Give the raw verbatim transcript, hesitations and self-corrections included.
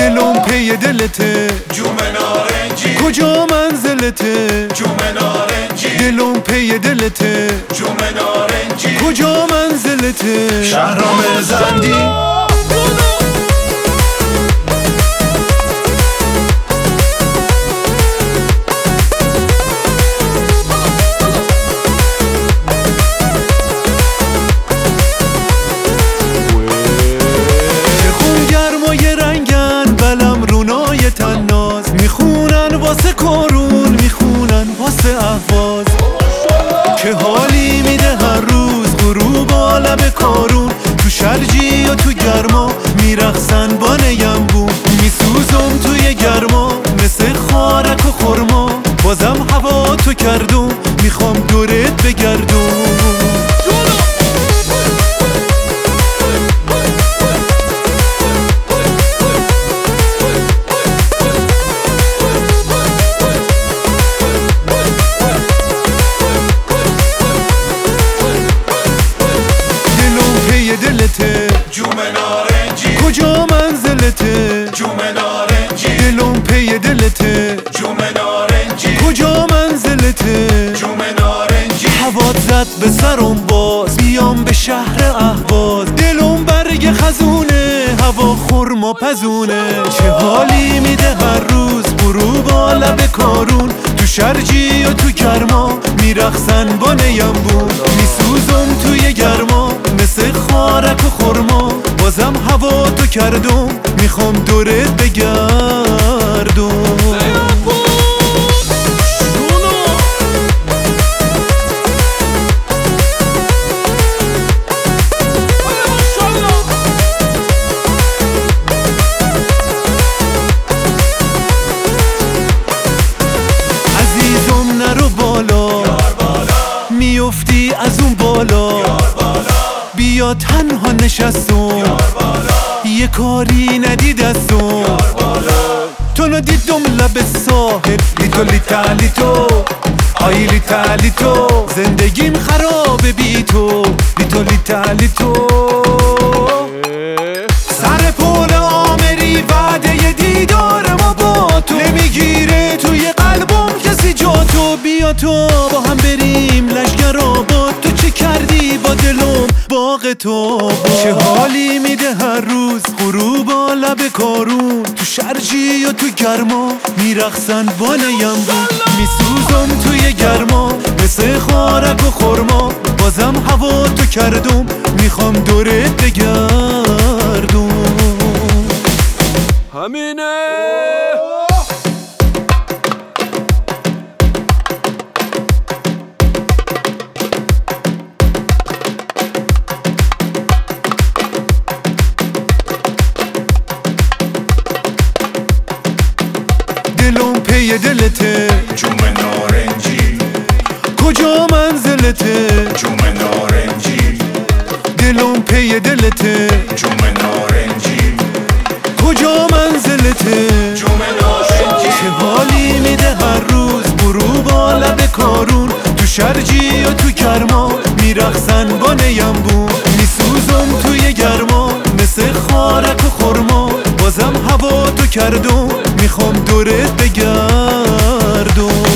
دلم پی دلته جوم نارنجی کجا منزلته جوم نارنجی دلم پی دلته جوم نارنجی کجا منزلته شهرام زندی میخونن واسه کارون میخونن واسه اهواز که حالی میده هر روز غروب عالم کارون تو شرجی و تو گرما میرقصن با نیمبون میسوزم توی گرما مثل خارک و خورما بازم هوا تو کردم میخوام دورت بگردم دلته جوم نارنجی کجا منزلته جوم نارنجی دلم پی دلته جوم نارنجی کجا منزلته جوم نارنجی هوات زد به سرم باز بیام به شهر اهواز دلم برگ خزونه هوا خرما پزونه چه حالی میده هر روز غروب لب کارون تو شرجی و تو گرما میرقصن با نیمبون میسوزم توی گرما مثل خارک و خورما بازم هوا تو کردم میخوام دورت بگردم عزیزم نرو بالا میفتی از اون بالا بیا تنها نشستم یه کاری ندید ازم تو ندیدم لب ساحل لیتو لیتا لیتو آی لیتا لیتو زندگیم خرابه بی تو لیتو لیتا لیتو سر پول آمری وعده دیدار ما با تو نمیگیره توی قلبم کسی جا تو بیا تو با هم بریم لشگر آباد تو چه کردی با دلم باغ تو چه حالی میده هر روز غروب لب کارون تو شرجی و تو گرما میرقصن با نیمبون میسوزم توی گرما مثل خارک و خورما بازم هوا تو کردم میخوام دورت بگردم همینه دلم پی دلته جوم نارنجی کجا منزلته جوم نارنجی دلم پی دلته جوم نارنجی کجا منزلته جوم نارنجی چه حالی میده هر روز غروب لب کارون تو شرجی و تو گرما میرقصن با نیمبون میسوزم توی گرما مثل خارک و خورما بازم هوا تو کردم میخوام دورت بگردم